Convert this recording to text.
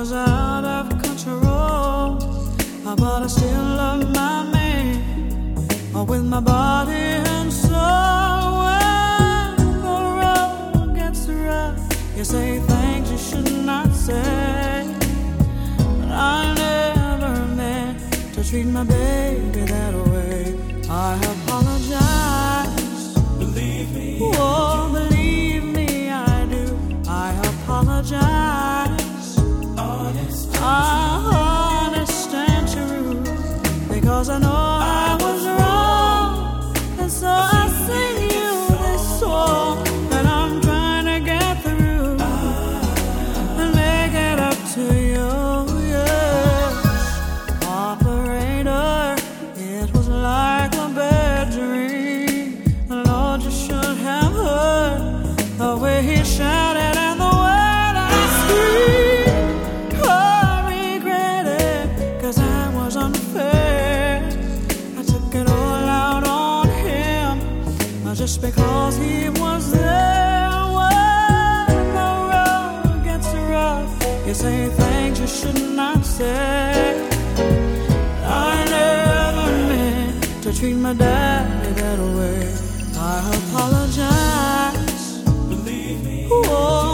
was out of control, but I still love my man with my body and soul. When the road gets rough, you say things you should not say. But I never meant to treat my baby that way. I apologize. Believe me. Oh, believe me, I do. I apologize. Honest and true, because I know I was wrong, and so I sing you this song that I'm trying to get through and make it up to you. Yes, operator, it was like a bad dream. Lord, you should have heard the way he shouted and the way that he screamed. I regret it, 'cause I was unfair. I took it all out on him, just because he was there. When the road gets rough, you say things you should not say. I never meant to treat my daddy that way. I apologize. Believe me. Oh,